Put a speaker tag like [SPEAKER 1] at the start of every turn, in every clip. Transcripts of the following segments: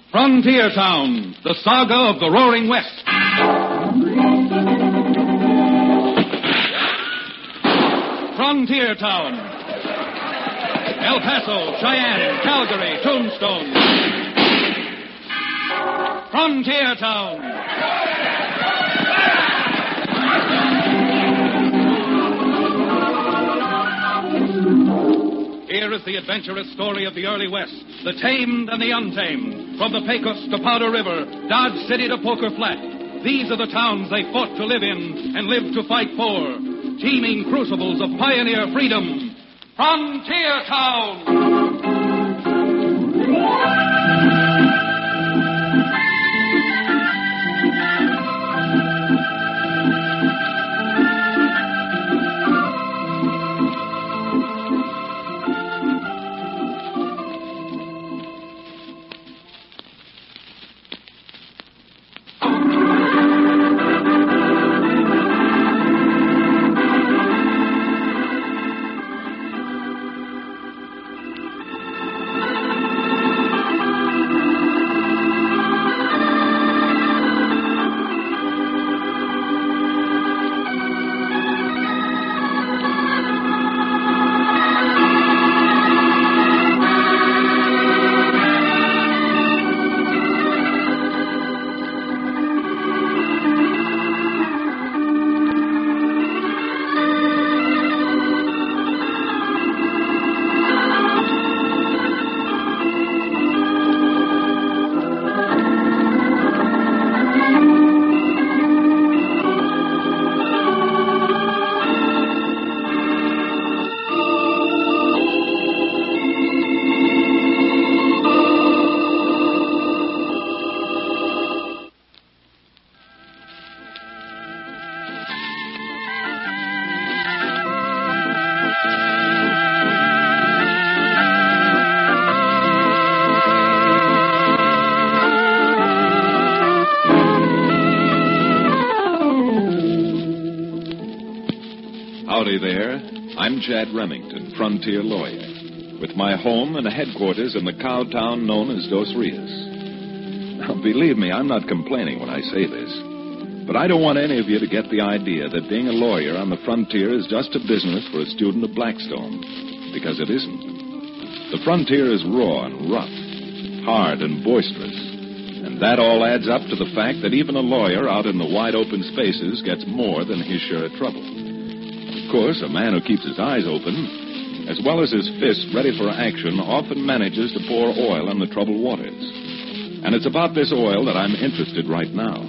[SPEAKER 1] Frontier Town, the saga of the Roaring West. Frontier Town. El Paso, Cheyenne, Calgary, Tombstone. Frontier Town. Here is the adventurous story of the early West, the tamed and the untamed. From the Pecos to Powder River, Dodge City to Poker Flat. These are the towns they fought to live in and lived to fight for. Teeming crucibles of pioneer freedom. Frontier Town!
[SPEAKER 2] Howdy there. I'm Chad Remington, frontier lawyer, with my home and a headquarters in the cow town known as Dos Rios. Now, believe me, I'm not complaining when I say this, but I don't want any of you to get the idea that being a lawyer on the frontier is just a business for a student of Blackstone, because it isn't. The frontier is raw and rough, hard and boisterous, and that all adds up to the fact that even a lawyer out in the wide open spaces gets more than his share of trouble. Of course, a man who keeps his eyes open, as well as his fists ready for action, often manages to pour oil on the troubled waters. And it's about this oil that I'm interested right now.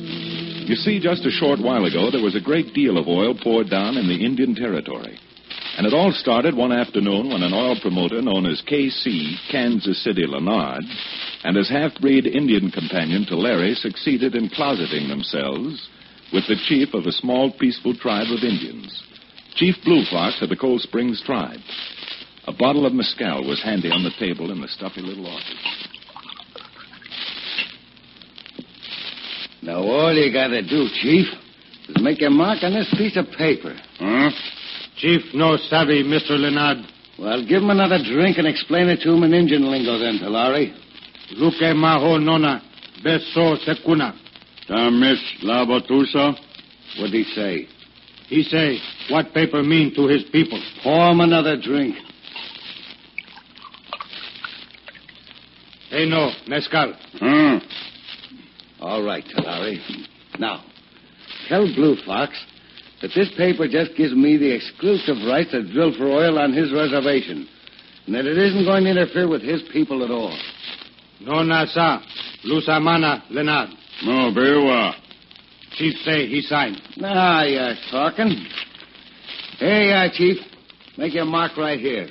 [SPEAKER 2] You see, just a short while ago, there was a great deal of oil poured down in the Indian Territory. And it all started one afternoon when an oil promoter known as K.C. Kansas City Leonard and his half-breed Indian companion to Larry succeeded in closeting themselves with the chief of a small, peaceful tribe of Indians, Chief Blue Fox of the Cold Springs tribe. A bottle of mezcal was handy on the table in the stuffy little office.
[SPEAKER 3] Now, all you gotta do, Chief, is make a mark on this piece of paper.
[SPEAKER 4] Huh? Chief, no savvy, Mr. Leonard.
[SPEAKER 3] Well, give him another drink and explain it to him in Indian lingo then, Talari.
[SPEAKER 4] Luke maho nona, beso secuna.
[SPEAKER 5] Miss Labatusa?
[SPEAKER 3] What'd he say?
[SPEAKER 4] He say, what paper mean to his people?
[SPEAKER 3] Pour him another drink.
[SPEAKER 4] Hey, no, mezcal.
[SPEAKER 3] All right, Talari. Now, tell Blue Fox that this paper just gives me the exclusive right to drill for oil on his reservation, and that it isn't going to interfere with his people at all.
[SPEAKER 4] No, nasa. Lusamana, Leonard.
[SPEAKER 5] No, Bewa.
[SPEAKER 4] Chief say he signed.
[SPEAKER 3] Now you're talking. Here you are, Chief. Make your mark right here.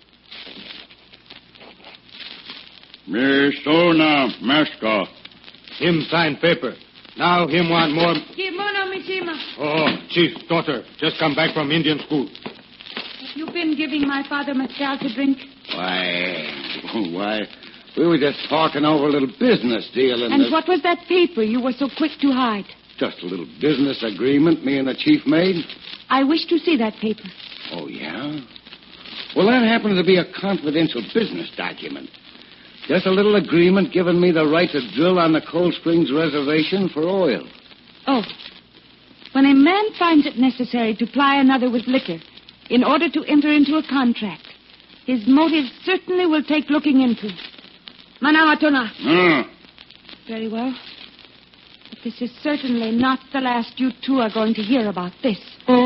[SPEAKER 5] Me sona Meska.
[SPEAKER 4] Him sign paper. Now him want more.
[SPEAKER 6] Kimono Mishima.
[SPEAKER 4] Oh, Chief, daughter, just come back from Indian school.
[SPEAKER 6] Have you been giving my father mezcal to drink?
[SPEAKER 3] Why, we were just talking over a little business deal.
[SPEAKER 6] And what was that paper you were so quick to hide?
[SPEAKER 3] Just a little business agreement me and the chief made.
[SPEAKER 6] I wish to see that paper.
[SPEAKER 3] Oh, yeah? Well, that happened to be a confidential business document. Just a little agreement giving me the right to drill on the Cold Springs Reservation for oil.
[SPEAKER 6] Oh. When a man finds it necessary to ply another with liquor in order to enter into a contract, his motives certainly will take looking into. Manamatuna. Very well. But this is certainly not the last you two are going to hear about this.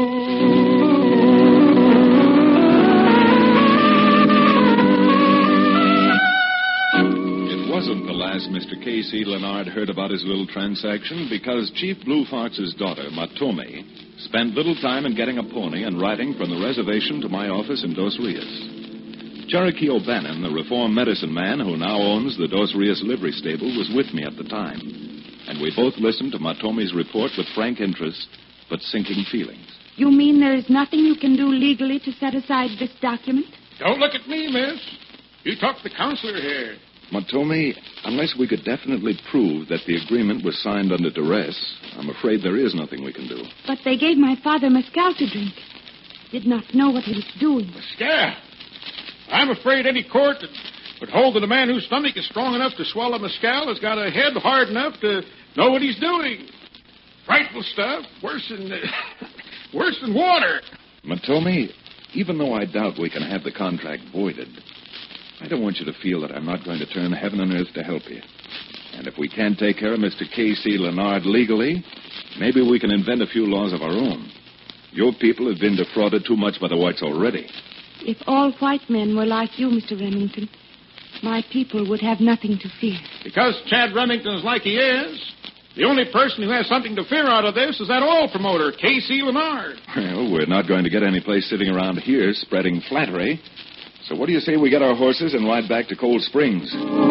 [SPEAKER 2] It wasn't the last Mr. K.C. Leonard heard about his little transaction because Chief Blue Fox's daughter, Matome, spent little time in getting a pony and riding from the reservation to my office in Dos Rios. Cherokee O'Bannon, the reformed medicine man who now owns the Dos Rios livery stable, was with me at the time. And we both listened to Matome's report with frank interest, but sinking feelings.
[SPEAKER 6] You mean there is nothing you can do legally to set aside this document?
[SPEAKER 7] Don't look at me, miss. You talk to the counselor here.
[SPEAKER 2] Matome, unless we could definitely prove that the agreement was signed under duress, I'm afraid there is nothing we can do.
[SPEAKER 6] But they gave my father mescal to drink. Did not know what he was doing.
[SPEAKER 7] Mescal? I'm afraid any court that would hold that a man whose stomach is strong enough to swallow mescal has got a head hard enough to know what he's doing. Frightful stuff. Worse than water.
[SPEAKER 2] Matome, even though I doubt we can have the contract voided, I don't want you to feel that I'm not going to turn heaven and earth to help you. And if we can't take care of Mr. K.C. Leonard legally, maybe we can invent a few laws of our own. Your people have been defrauded too much by the whites already.
[SPEAKER 6] If all white men were like you, Mr. Remington, my people would have nothing to fear.
[SPEAKER 7] Because Chad Remington is like he is, the only person who has something to fear out of this is that oil promoter, K.C. Leonard.
[SPEAKER 2] Well, we're not going to get any place sitting around here spreading flattery. So what do you say we get our horses and ride back to Cold Springs?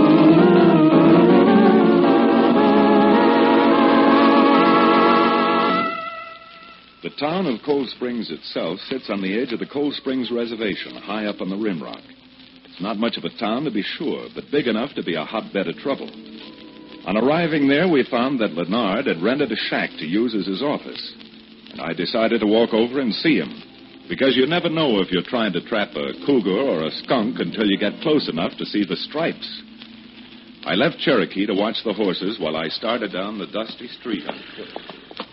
[SPEAKER 2] The town of Cold Springs itself sits on the edge of the Cold Springs Reservation, high up on the rim rock. It's not much of a town, to be sure, but big enough to be a hotbed of trouble. On arriving there, we found that Leonard had rented a shack to use as his office. And I decided to walk over and see him. Because you never know if you're trying to trap a cougar or a skunk until you get close enough to see the stripes. I left Cherokee to watch the horses while I started down the dusty street on foot.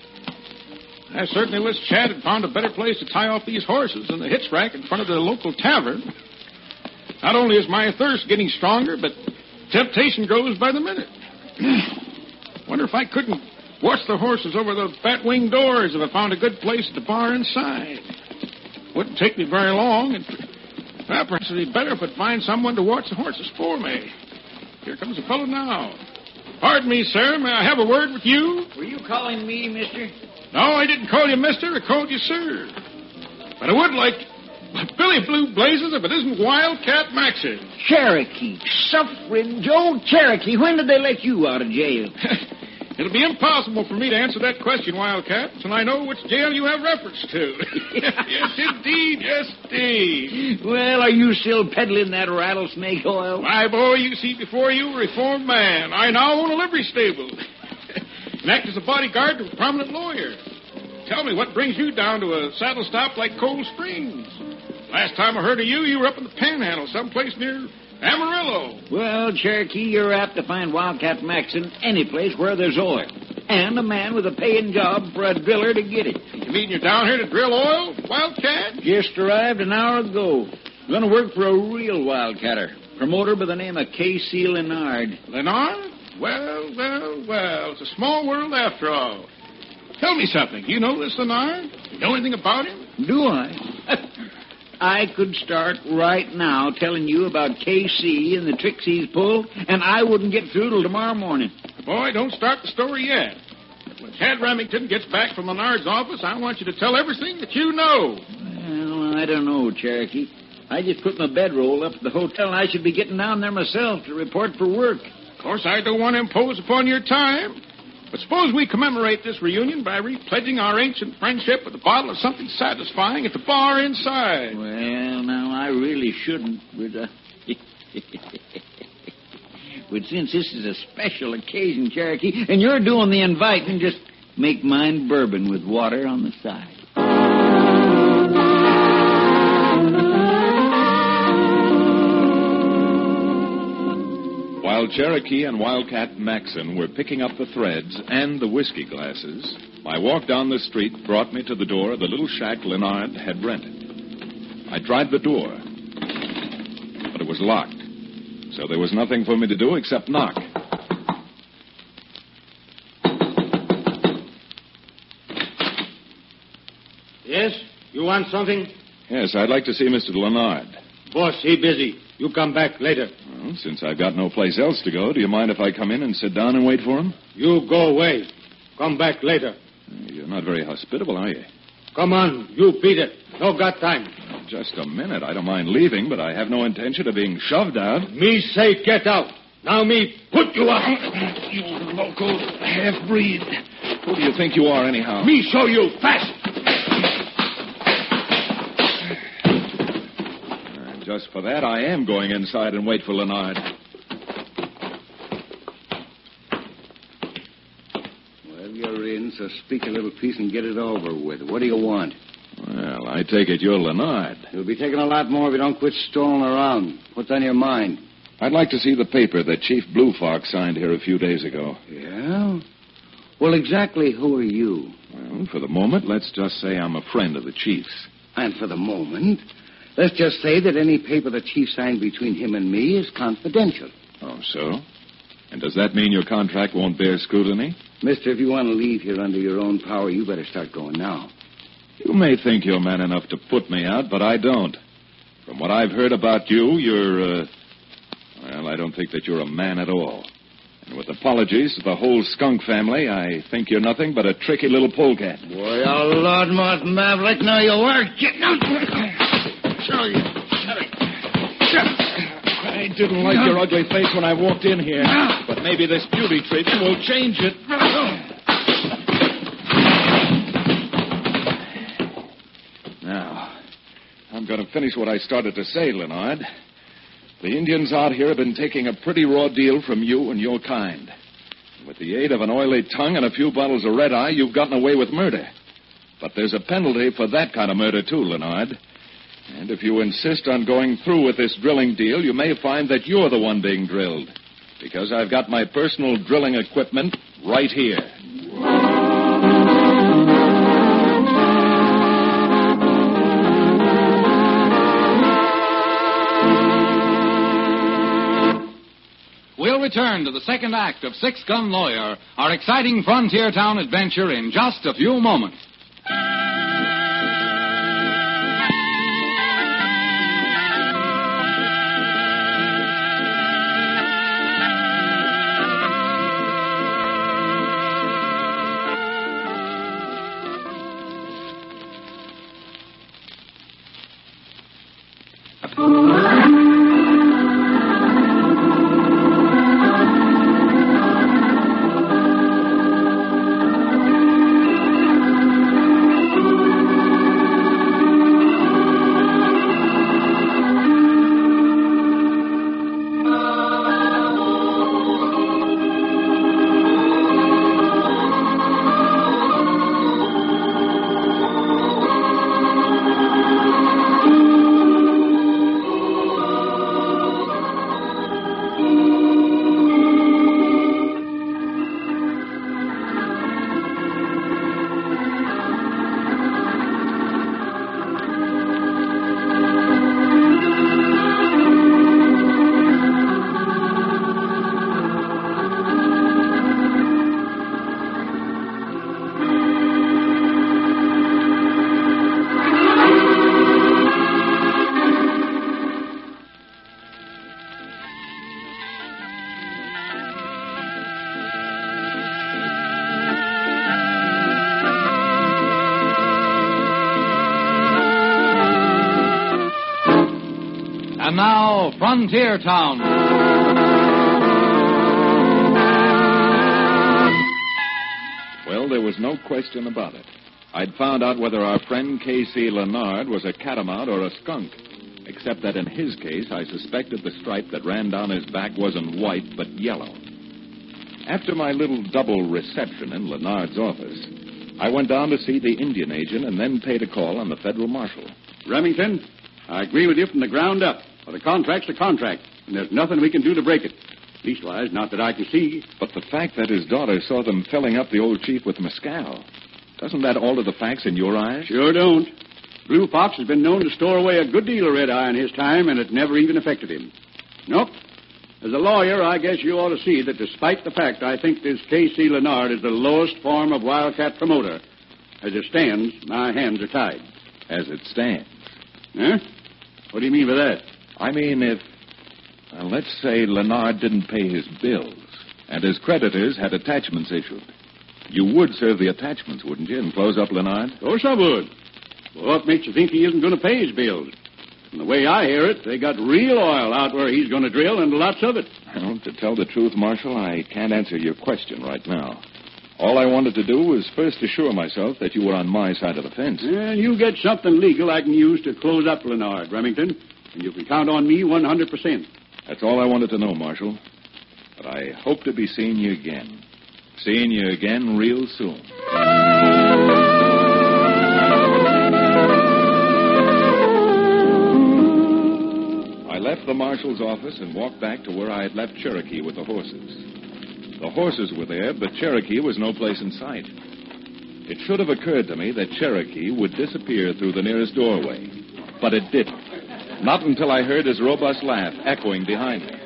[SPEAKER 7] I certainly wish Chad had found a better place to tie off these horses than the hitch rack in front of the local tavern. Not only is my thirst getting stronger, but temptation grows by the minute. Wonder if I couldn't watch the horses over the bat-wing doors if I found a good place at the bar inside. Wouldn't take me very long, and perhaps it'd be better if I'd find someone to watch the horses for me. Here comes a fellow now. Pardon me, sir. May I have a word with you?
[SPEAKER 8] Were you calling me, mister?
[SPEAKER 7] No, I didn't call you mister. I called you sir. But I would like... Billy Blue Blazes if it isn't Wildcat Maxon.
[SPEAKER 8] Cherokee. Suffering Joe Cherokee. When did they let you out of jail?
[SPEAKER 7] It'll be impossible for me to answer that question, Wildcat, until I know which jail you have reference to. Yes, indeed. Yes, indeed.
[SPEAKER 8] Well, are you still peddling that rattlesnake oil?
[SPEAKER 7] My boy, you see before you a reformed man. I now own a livery stable and act as a bodyguard to a prominent lawyer. Tell me, what brings you down to a saddle stop like Cold Springs? Last time I heard of you, you were up in the Panhandle, someplace near Amarillo.
[SPEAKER 8] Well, Cherokee, you're apt to find Wildcat Maxon any place where there's oil. And a man with a paying job for a driller to get it.
[SPEAKER 7] You mean you're down here to drill oil, Wildcat?
[SPEAKER 8] Just arrived an hour ago. Gonna work for a real wildcatter. Promoter by the name of K.C. Leonard.
[SPEAKER 7] Leonard? Well. It's a small world after all. Tell me something. You know this Leonard? You know anything about him?
[SPEAKER 8] Do I? I could start right now telling you about K.C. and the tricks he's pulled, and I wouldn't get through till tomorrow morning.
[SPEAKER 7] Boy, don't start the story yet. When Chad Remington gets back from Leonard's office, I want you to tell everything that you know.
[SPEAKER 8] Well, I don't know, Cherokee. I just put my bedroll up at the hotel, and I should be getting down there myself to report for work.
[SPEAKER 7] Of course, I don't want to impose upon your time. But suppose we commemorate this reunion by repledging our ancient friendship with a bottle of something satisfying at the bar inside.
[SPEAKER 8] Well, now, I really shouldn't, but, but since this is a special occasion, Cherokee, and you're doing the inviting, just make mine bourbon with water on the side.
[SPEAKER 2] While Cherokee and Wildcat Maxon were picking up the threads and the whiskey glasses, my walk down the street brought me to the door of the little shack Leonard had rented. I tried the door, but it was locked, so there was nothing for me to do except knock.
[SPEAKER 4] Yes? You want something?
[SPEAKER 2] Yes, I'd like to see Mr. Leonard.
[SPEAKER 4] Boss, he busy. You come back later.
[SPEAKER 2] Well, since I've got no place else to go, do you mind if I come in and sit down and wait for him?
[SPEAKER 4] You go away. Come back later.
[SPEAKER 2] You're not very hospitable, are you?
[SPEAKER 4] Come on. You beat it. No got time.
[SPEAKER 2] Just a minute. I don't mind leaving, but I have no intention of being shoved out.
[SPEAKER 4] Me say get out. Now me put you out.
[SPEAKER 2] You local half-breed. Who do you think you are, anyhow?
[SPEAKER 4] Me show you fast.
[SPEAKER 2] Just for that, I am going inside and wait for Leonard.
[SPEAKER 3] Well, you're in, so speak a little piece and get it over with. What do you want?
[SPEAKER 2] Well, I take it you're Leonard.
[SPEAKER 3] You'll be taking a lot more if you don't quit strolling around. What's on your mind?
[SPEAKER 2] I'd like to see the paper that Chief Blue Fox signed here a few days ago.
[SPEAKER 3] Yeah? Well, exactly who are you?
[SPEAKER 2] Well, for the moment, let's just say I'm a friend of the Chief's.
[SPEAKER 3] And for the moment, let's just say that any paper the Chief signed between him and me is confidential.
[SPEAKER 2] Oh, so? And does that mean your contract won't bear scrutiny?
[SPEAKER 3] Mister, if you want to leave here under your own power, you better start going now.
[SPEAKER 2] You may think you're man enough to put me out, but I don't. From what I've heard about you, you're, well, I don't think that you're a man at all. And with apologies to the whole skunk family, I think you're nothing but a tricky little polecat.
[SPEAKER 3] Boy, a loudmouth maverick. Now you are getting out. Show you.
[SPEAKER 2] I didn't like your ugly face when I walked in here, but maybe this beauty treatment will change it. Now, I'm going to finish what I started to say, Leonard. The Indians out here have been taking a pretty raw deal from you and your kind. With the aid of an oily tongue and a few bottles of red-eye, you've gotten away with murder. But there's a penalty for that kind of murder, too, Leonard. And if you insist on going through with this drilling deal, you may find that you're the one being drilled. Because I've got my personal drilling equipment right here.
[SPEAKER 1] We'll return to the second act of Six Gun Lawyer, our exciting frontier town adventure, in just a few moments. And now, Frontier Town.
[SPEAKER 2] Well, there was no question about it. I'd found out whether our friend K.C. Leonard was a catamount or a skunk. Except that in his case, I suspected the stripe that ran down his back wasn't white, but yellow. After my little double reception in Leonard's office, I went down to see the Indian agent and then paid a call on the federal marshal.
[SPEAKER 5] Remington, I agree with you from the ground up. But a contract's a contract, and there's nothing we can do to break it. Leastwise, not that I can see.
[SPEAKER 2] But the fact that his daughter saw them filling up the old chief with mescal, doesn't that alter the facts in your eyes?
[SPEAKER 5] Sure don't. Blue Fox has been known to store away a good deal of red-eye in his time, and it never even affected him. Nope. As a lawyer, I guess you ought to see that despite the fact I think this K.C. Leonard is the lowest form of wildcat promoter, as it stands, my hands are tied.
[SPEAKER 2] As it stands.
[SPEAKER 5] Huh? What do you mean by that?
[SPEAKER 2] I mean, if, let's say Leonard didn't pay his bills, and his creditors had attachments issued. You would serve the attachments, wouldn't you, and close up Leonard?
[SPEAKER 5] Of course I would. Well, what makes you think he isn't going to pay his bills? From the way I hear it, they got real oil out where he's going to drill, and lots of it.
[SPEAKER 2] Well, to tell the truth, Marshal, I can't answer your question right now. All I wanted to do was first assure myself that you were on my side of the fence.
[SPEAKER 5] And you get something legal I can use to close up Leonard, Remington, and you can count on me 100%.
[SPEAKER 2] That's all I wanted to know, Marshal. But I hope to be seeing you again. Seeing you again real soon. I left the marshal's office and walked back to where I had left Cherokee with the horses. The horses were there, but Cherokee was no place in sight. It should have occurred to me that Cherokee would disappear through the nearest doorway, but it didn't. Not until I heard his robust laugh echoing behind me.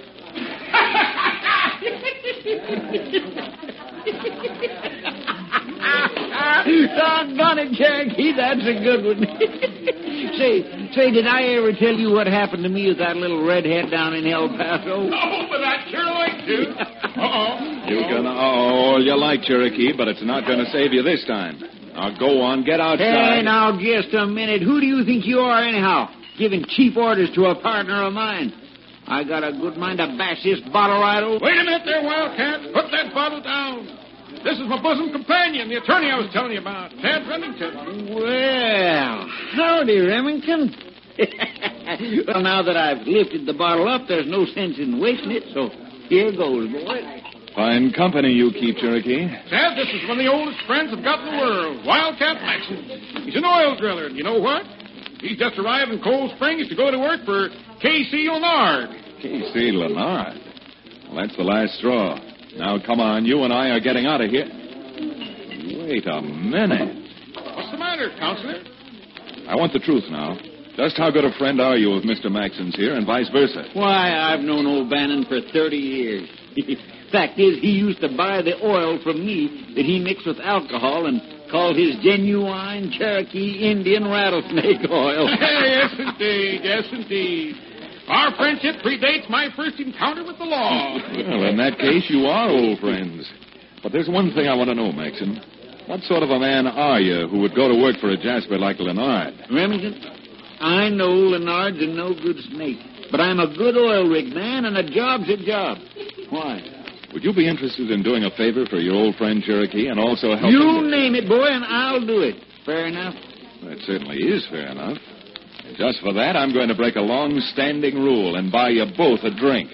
[SPEAKER 8] Doggone it, Cherokee, that's a good one. Say, did I ever tell you what happened to me with that little redhead down in El Paso?
[SPEAKER 7] No, but I'd sure like to.
[SPEAKER 2] You're gonna all you like, Cherokee, but it's not gonna save you this time. Now go on, get outside.
[SPEAKER 8] Hey, now, just a minute. Who do you think you are, anyhow? Giving cheap orders to a partner of mine. I got a good mind to bash this bottle right over.
[SPEAKER 7] Wait a minute there, Wildcat. Put that bottle down. This is my bosom companion, the attorney I was telling you about, Chad Remington.
[SPEAKER 8] Well, howdy, Remington. Well, now that I've lifted the bottle up, there's no sense in wasting it, so here goes, boy.
[SPEAKER 2] Fine company you keep, Cherokee.
[SPEAKER 7] Chad, this is one of the oldest friends I've got in the world, Wildcat Maxon. He's an oil driller, and you know what? He's just arrived in Cold Springs to go to work for K.C. Leonard.
[SPEAKER 2] K.C. Leonard? Well, that's the last straw. Now, come on, you and I are getting out of here. Wait a minute.
[SPEAKER 7] What's the matter, Counselor?
[SPEAKER 2] I want the truth now. Just how good a friend are you of Mr. Maxon's here, and vice versa?
[SPEAKER 8] Why, I've known old Bannon for 30 years. Fact is, he used to buy the oil from me that he mixed with alcohol and called his genuine Cherokee Indian rattlesnake oil.
[SPEAKER 7] Yes, indeed. Yes, indeed. Our friendship predates my first encounter with the law.
[SPEAKER 2] Well, in that case, you are old friends. But there's one thing I want to know, Maxon. What sort of a man are you who would go to work for a jasper like Leonard?
[SPEAKER 8] Remington, I know Leonard's a no-good snake, but I'm a good oil rig man, and a job's a job. Why?
[SPEAKER 2] Would you be interested in doing a favor for your old friend Cherokee and also helping...
[SPEAKER 8] You name it, boy, and I'll do it. Fair enough?
[SPEAKER 2] That certainly is fair enough. And just for that, I'm going to break a long-standing rule and buy you both a drink.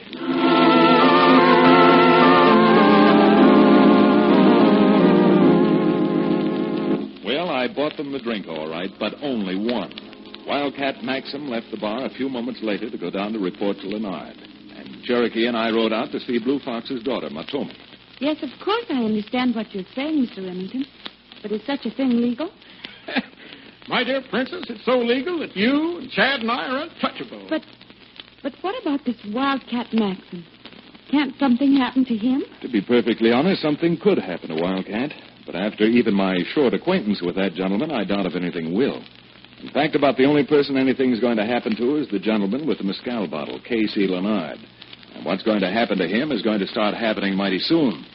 [SPEAKER 2] Well, I bought them the drink, all right, but only one. Wildcat Maxim left the bar a few moments later to go down to report to Leonard. And Cherokee and I rode out to see Blue Fox's daughter, Matomi.
[SPEAKER 6] Yes, of course I understand what you're saying, Mr. Remington. But is such a thing legal?
[SPEAKER 7] My dear Princess, it's so legal that you and Chad and I are untouchable.
[SPEAKER 6] But what about this Wildcat Maxim? Can't something happen to him?
[SPEAKER 2] To be perfectly honest, something could happen to Wildcat. But after even my short acquaintance with that gentleman, I doubt if anything will. In fact, about the only person anything's going to happen to is the gentleman with the mescal bottle, K.C. Leonard. And what's going to happen to him is going to start happening mighty soon.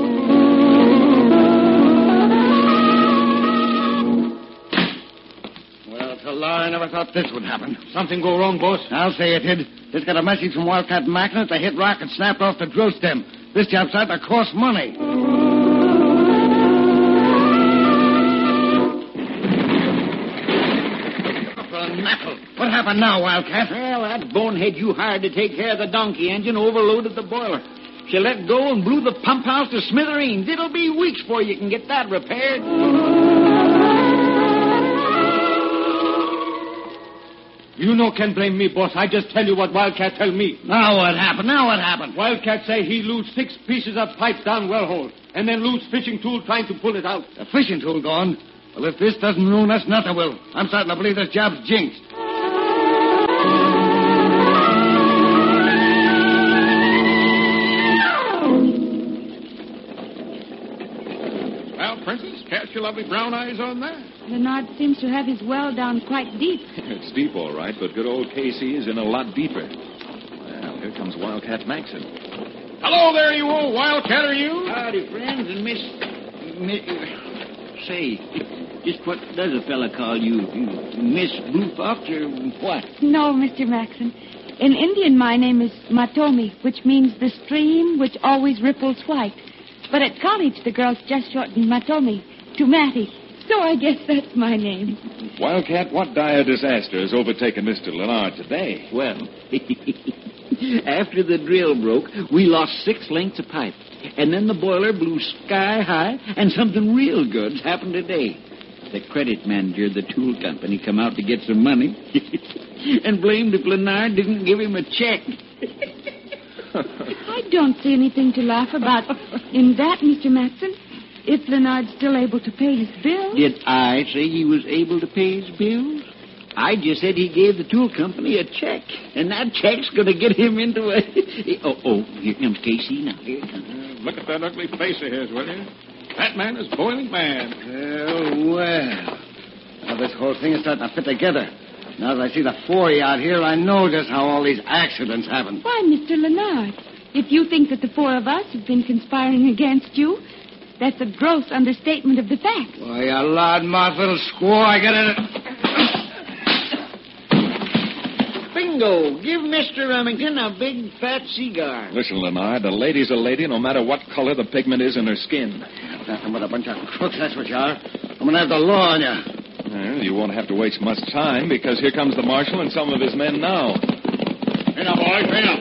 [SPEAKER 3] I never thought this would happen.
[SPEAKER 4] Something go wrong, boss?
[SPEAKER 3] I'll say it did. Just got a message from Wildcat Maxon that the hit rock had snapped off the drill stem. This job's out to cost money. What happened now, Wildcat?
[SPEAKER 8] Well, that bonehead you hired to take care of the donkey engine overloaded the boiler. She let go and blew the pump house to smithereens. It'll be weeks before you can get that repaired.
[SPEAKER 4] You no can blame me, boss. I just tell you what Wildcat tell me.
[SPEAKER 3] Now what happened?
[SPEAKER 4] Wildcat say he lose 6 pieces of pipe down well hole, and then lose fishing tool trying to pull it out.
[SPEAKER 3] The fishing tool gone? Well, if this doesn't ruin us, nothing will. I'm starting to believe this job's jinxed.
[SPEAKER 7] Well, Princess, cast your lovely brown eyes on that.
[SPEAKER 6] Leonard seems to have his well down quite deep.
[SPEAKER 2] It's deep, all right, but good old Casey is in a lot deeper. Well, here comes Wildcat Maxon.
[SPEAKER 7] Hello there, you old wildcatter, you.
[SPEAKER 8] Howdy, friends, and Say, just what does a fella call you? Miss Blue Fox or what?
[SPEAKER 6] No, Mr. Maxon. In Indian, my name is Matomi, which means the stream which always ripples white. But at college, the girls just shortened Matomi to Matty. So I guess that's my name.
[SPEAKER 2] Wildcat, what dire disaster has overtaken Mr. Leonard today?
[SPEAKER 8] Well, after the drill broke, we lost 6 lengths of pipe. And then the boiler blew sky high, and something real good's happened today. The credit manager of the tool company come out to get some money and blamed if Leonard didn't give him a check.
[SPEAKER 6] I don't see anything to laugh about in that, Mr. Maxon. If Leonard's still able to pay his bills.
[SPEAKER 8] Did I say he was able to pay his bills? I just said he gave the tool company a check, and that check's going to get him into a... Oh, here comes Casey now. Here it comes.
[SPEAKER 7] Look at that ugly face of his, will you? That man is boiling mad.
[SPEAKER 3] Well. Now this whole thing is starting to fit together. Now that I see the 4 out here, I know just how all these accidents happen.
[SPEAKER 6] Why, Mr. Leonard, if you think that the 4 of us have been conspiring against you, that's a gross understatement of the facts.
[SPEAKER 3] Why, you loudmouth little squaw, I get it.
[SPEAKER 8] Bingo! Give Mr. Remington a big fat cigar.
[SPEAKER 2] Listen, Leonard, a lady's a lady no matter what color the pigment is in her skin.
[SPEAKER 3] Nothing but a bunch of crooks, that's what you are. I'm going to have the law on you.
[SPEAKER 2] Well, you won't have to waste much time, because here comes the marshal and some of his men now.
[SPEAKER 5] Hey now, boys, hey now.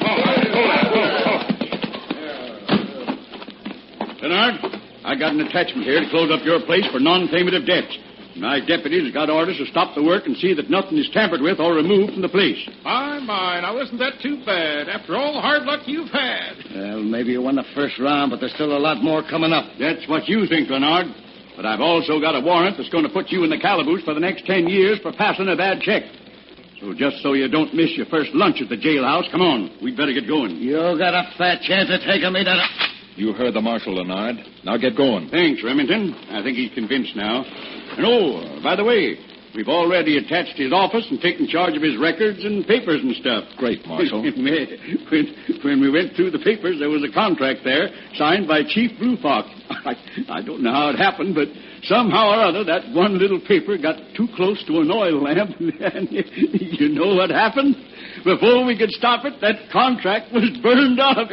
[SPEAKER 5] Leonard, I got an attachment here to close up your place for non-payment of debts. My deputies have got orders to stop the work and see that nothing is tampered with or removed from the place.
[SPEAKER 7] My, now isn't that too bad, after all the hard luck you've had?
[SPEAKER 3] Well, maybe you won the first round, but there's still a lot more coming up.
[SPEAKER 5] That's what you think, Leonard. But I've also got a warrant that's going to put you in the calaboose for the next 10 years for passing a bad check. So just so you don't miss your first lunch at the jailhouse, come on. We'd better get going.
[SPEAKER 3] You got a fat chance of taking me to...
[SPEAKER 2] You heard the marshal, Leonard. Now get going.
[SPEAKER 5] Thanks, Remington. I think he's convinced now. And by the way, we've already attached his office and taken charge of his records and papers and stuff.
[SPEAKER 2] Great, Marshal.
[SPEAKER 5] When we went through the papers, there was a contract there signed by Chief Blue Fox. I don't know how it happened, but somehow or other, that one little paper got too close to an oil lamp, and you know what happened? Before we could stop it, that contract was burned up.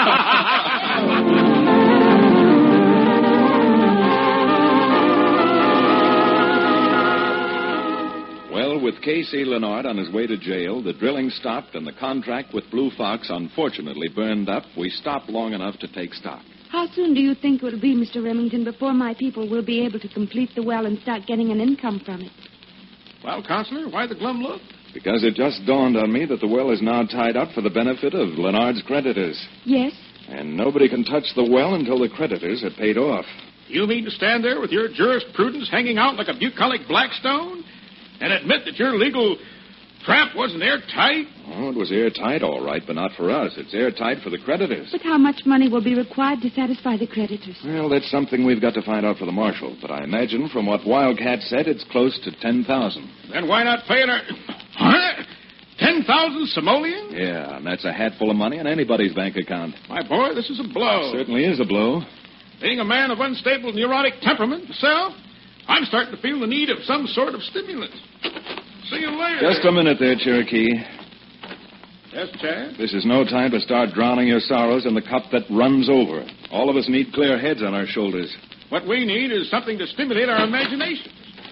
[SPEAKER 2] Well, with Casey Leonard on his way to jail, the drilling stopped, and the contract with Blue Fox unfortunately burned up, we stopped long enough to take stock.
[SPEAKER 6] How soon do you think it will be, Mr. Remington, before my people will be able to complete the well and start getting an income from it?
[SPEAKER 7] Well, Counselor, why the glum look?
[SPEAKER 2] Because it just dawned on me that the well is now tied up for the benefit of Leonard's creditors.
[SPEAKER 6] Yes?
[SPEAKER 2] And nobody can touch the well until the creditors are paid off.
[SPEAKER 7] You mean to stand there with your jurisprudence hanging out like a bucolic Blackstone and admit that your legal trap wasn't airtight?
[SPEAKER 2] Oh, it was airtight, all right, but not for us. It's airtight for the creditors.
[SPEAKER 6] But how much money will be required to satisfy the creditors?
[SPEAKER 2] Well, that's something we've got to find out for the marshal. But I imagine from what Wildcat said, it's close to 10,000.
[SPEAKER 7] Then why not pay it? 10,000 simoleons?
[SPEAKER 2] Yeah, and that's a hatful of money in anybody's bank account.
[SPEAKER 7] My boy, this is a blow.
[SPEAKER 2] It certainly is a blow.
[SPEAKER 7] Being a man of unstable neurotic temperament myself, I'm starting to feel the need of some sort of stimulant. See you later.
[SPEAKER 2] Just a minute there, Cherokee.
[SPEAKER 7] Yes, Chad?
[SPEAKER 2] This is no time to start drowning your sorrows in the cup that runs over. All of us need clear heads on our shoulders.
[SPEAKER 7] What we need is something to stimulate our imaginations.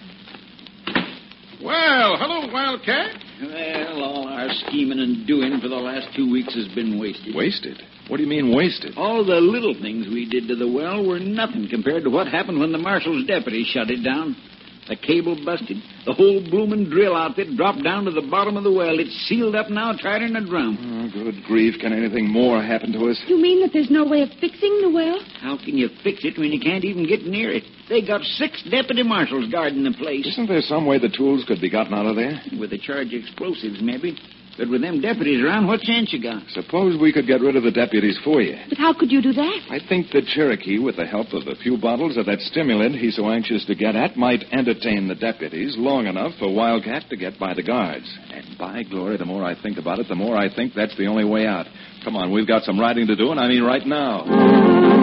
[SPEAKER 7] Well, hello, Wildcat.
[SPEAKER 8] Well, all our scheming and doing for the last 2 weeks has been wasted.
[SPEAKER 2] Wasted? What do you mean wasted?
[SPEAKER 8] All the little things we did to the well were nothing compared to what happened when the marshal's deputies shut it down. The cable busted. The whole bloomin' drill outfit dropped down to the bottom of the well. It's sealed up now, tied in a drum.
[SPEAKER 2] Oh, good grief. Can anything more happen to us?
[SPEAKER 6] You mean that there's no way of fixing the well?
[SPEAKER 8] How can you fix it when you can't even get near it? They got 6 deputy marshals guarding the place.
[SPEAKER 2] Isn't there some way the tools could be gotten out of there?
[SPEAKER 8] With a charge of explosives, maybe. But with them deputies around, what chance you got?
[SPEAKER 2] Suppose we could get rid of the deputies for you.
[SPEAKER 6] But how could you do that?
[SPEAKER 2] I think that Cherokee, with the help of a few bottles of that stimulant he's so anxious to get at, might entertain the deputies long enough for Wildcat to get by the guards. And by glory, the more I think about it, the more I think that's the only way out. Come on, we've got some writing to do, and I mean right now.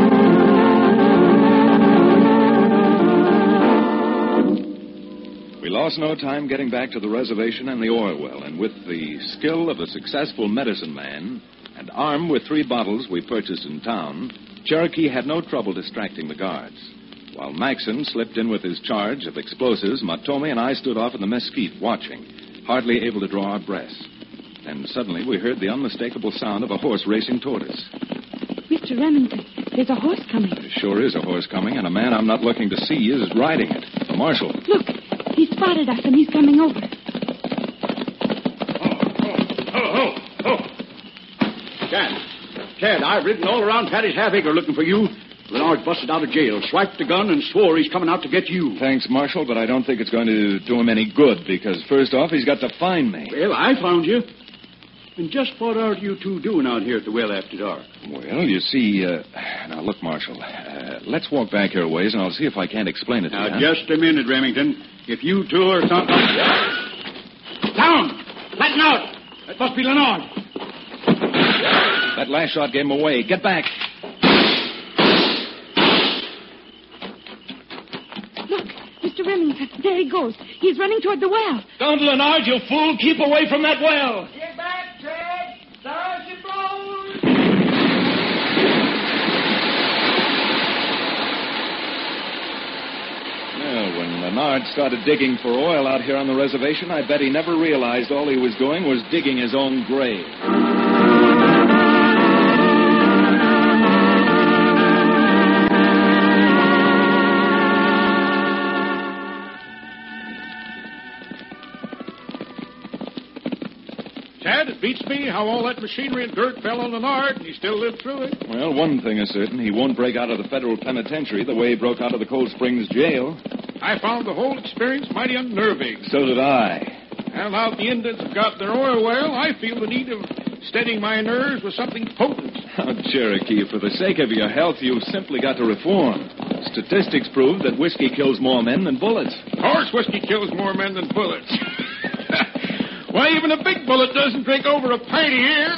[SPEAKER 2] We lost no time getting back to the reservation and the oil well, and with the skill of a successful medicine man, and armed with 3 bottles we purchased in town, Cherokee had no trouble distracting the guards. While Maxon slipped in with his charge of explosives, Matome and I stood off in the mesquite watching, hardly able to draw our breaths. Then suddenly we heard the unmistakable sound of a horse racing toward us.
[SPEAKER 6] Mr. Remington, there's a horse coming.
[SPEAKER 2] There sure is a horse coming, and a man I'm not looking to see is riding it. The marshal.
[SPEAKER 6] Look, he spotted us and he's coming over.
[SPEAKER 5] Chad, I've ridden all around Patty's half-acre looking for you. Lenard's busted out of jail, swiped the gun, and swore he's coming out to get you.
[SPEAKER 2] Thanks, Marshal, but I don't think it's going to do him any good, because first off, he's got to find me.
[SPEAKER 5] Well, I found you. And just what are you two doing out here at the well after dark?
[SPEAKER 2] Well, you see, now look, Marshal, let's walk back here a ways, and I'll see if I can't explain it to you.
[SPEAKER 5] Now, just a minute, Remington. If you two are something... Down! Flatten out! That must be Lenard.
[SPEAKER 2] That last shot gave him away. Get back.
[SPEAKER 6] Look, Mr. Remington, there he goes. He's running toward the well.
[SPEAKER 1] Don't, Lenard, you fool. Keep away from that well.
[SPEAKER 8] Get back, Ted! Stars and blows!
[SPEAKER 2] Well, when Lenard started digging for oil out here on the reservation, I bet he never realized all he was doing was digging his own grave.
[SPEAKER 7] Chad, it beats me how all that machinery and dirt fell on Lenard, and he still lived through it.
[SPEAKER 2] Well, one thing is certain. He won't break out of the federal penitentiary the way he broke out of the Cold Springs jail.
[SPEAKER 7] I found the whole experience mighty unnerving.
[SPEAKER 2] So did I.
[SPEAKER 7] And now the Indians have got their oil well, I feel the need of steadying my nerves with something potent.
[SPEAKER 2] Oh, Cherokee, for the sake of your health, you've simply got to reform. Statistics prove that whiskey kills more men than bullets.
[SPEAKER 7] Horse whiskey kills more men than bullets. Why, even a big bullet doesn't drink over a pint a year.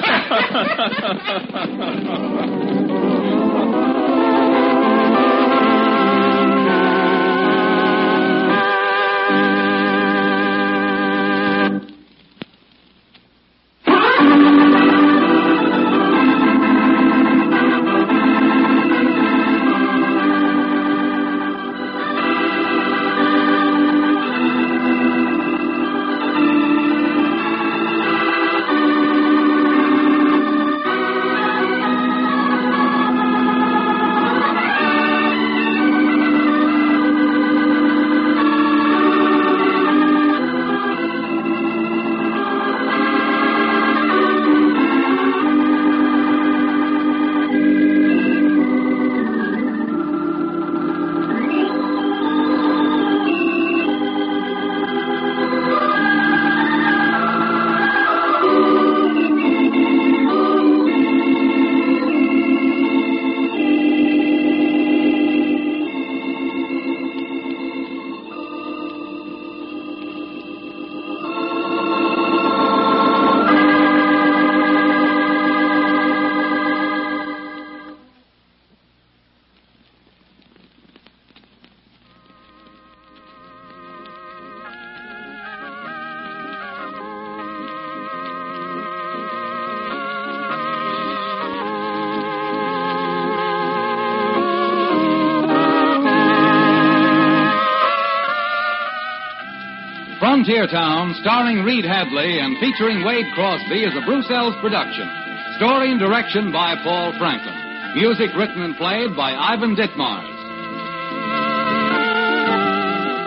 [SPEAKER 1] Frontier Town, starring Reed Hadley and featuring Wade Crosby, is a Bruce Ells production. Story and direction by Paul Franklin. Music written and played by Ivan Ditmars.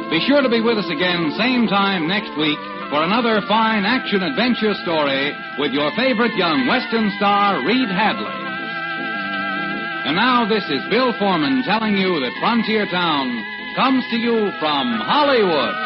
[SPEAKER 1] Be sure to be with us again, same time next week, for another fine action-adventure story with your favorite young Western star, Reed Hadley. And now this is Bill Foreman telling you that Frontier Town comes to you from Hollywood.